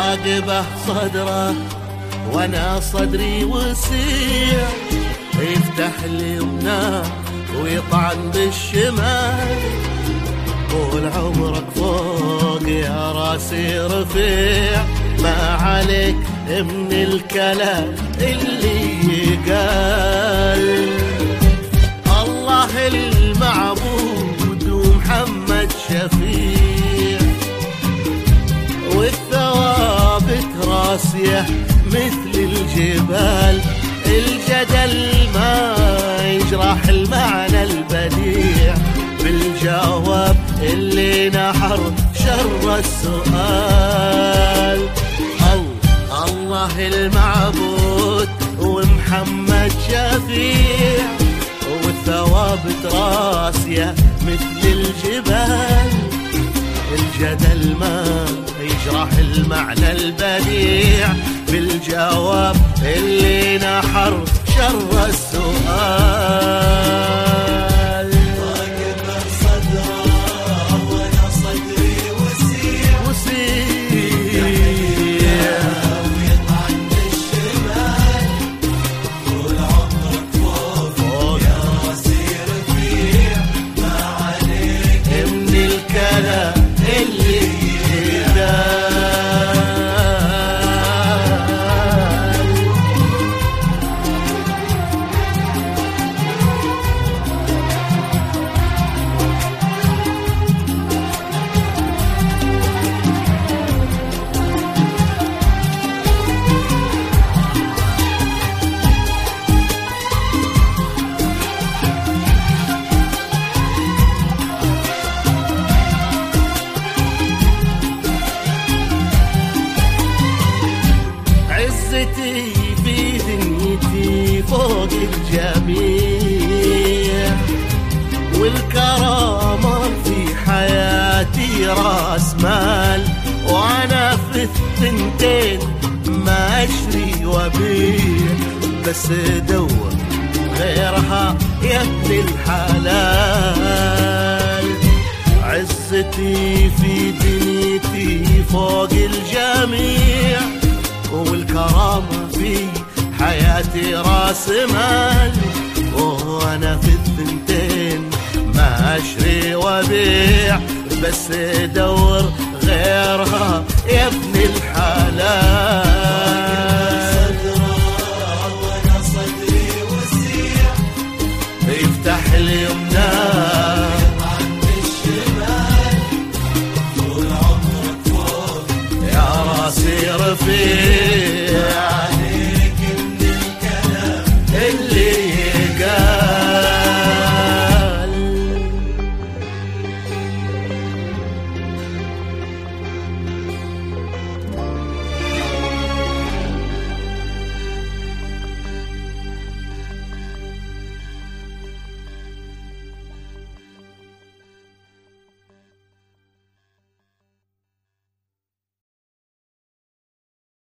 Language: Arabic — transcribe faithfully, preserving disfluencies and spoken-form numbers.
راقبه صدره وانا صدري وسيع، يفتح اليمنى ويطعن بالشمال، طول عمرك فوق يا راسي رفيع، ما عليك من الكلام اللي يقال. الله المعبود ومحمد شفيع، والثوابت راسيه مثل الجبال، الجدل ما يجرح المعنى البديع، بالجواب اللي نحر شر السؤال. الله المعبود ومحمد شفيع، والثوابت راسيه مثل الجبال، الجدل ما يجرح المعنى البديع، بالجواب اللي نحر شر السؤال. راقبه صدره وانا صدري وسيع، وسيع ويطعن بالشمال، طول عمرك فوق يا راسي رفيع، ما عليك من الكلام اللي يقال. عزتي في دنيتي فوق الجميع، والكرامة في حياتي راس مال، وانا في الثنتين ما اشري وبيع، بس دور غيرها يا ابن الحلال. عزتي في دنيتي فوق الجميع، والكرامة في حياتي راس مال، وانا في الثنتين ما اشري وبيع، بس دور غيرها يا ابن الحلال. وانا صدري وسيع، يفتح اليمنى يطعن بالشمال، طول عمرك فوق يا راسي رفيع.